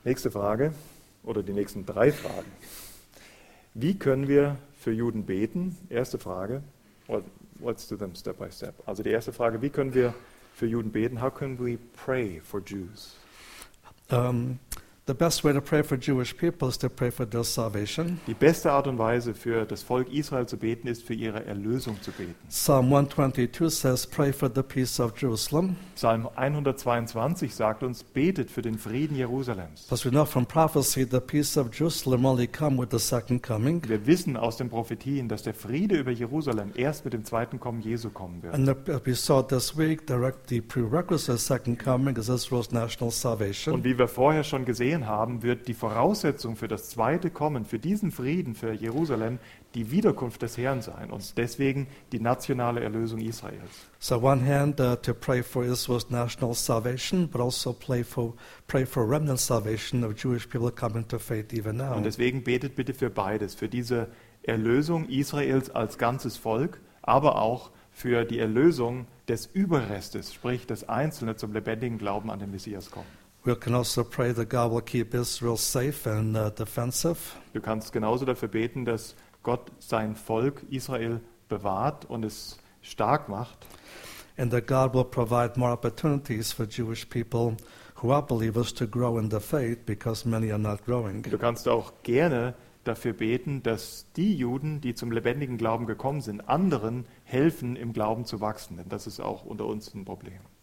Nächste Frage oder die nächsten 3 Fragen. Wie können wir für Juden beten? Erste Frage. Well, let's do them step by step. Also die erste Frage, wie können wir für Juden beten? How can we pray for Jews? The best way to pray for Jewish people is to pray for their salvation. Die beste Art und Weise für das Volk Israel zu beten ist, für ihre Erlösung zu beten. Psalm 122 says, pray for the peace of Jerusalem. Psalm 122 sagt uns, betet für den Frieden Jerusalems. Because we know from prophecy the peace of Jerusalem only come with the second coming. Wir wissen aus den Prophetien, dass der Friede über Jerusalem erst mit dem zweiten Kommen Jesu kommen wird. And we saw this week, the prerequisite of second coming is Israel's national salvation. Und wie wir vorher schon gesehen haben, wird die Voraussetzung für das zweite Kommen, für diesen Frieden, für Jerusalem, die Wiederkunft des Herrn sein und deswegen die nationale Erlösung Israels. So on one hand, to pray for Israel's national salvation, but also pray for remnant salvation of Jewish people coming to faith even now. Und deswegen betet bitte für beides, für diese Erlösung Israels als ganzes Volk, aber auch für die Erlösung des Überrestes, sprich dass Einzelne zum lebendigen Glauben an den Messias kommen. We can also pray that God will keep Israel safe and defensive. Du kannst genauso dafür beten, dass Gott sein Volk Israel bewahrt und es stark macht. And that God will provide more opportunities for Jewish people who are believers to grow in the faith because many are not growing. Du kannst auch gerne dafür beten, dass die Juden, die zum lebendigen Glauben gekommen sind, anderen helfen, im Glauben zu wachsen. Denn das ist auch unter uns ein Problem.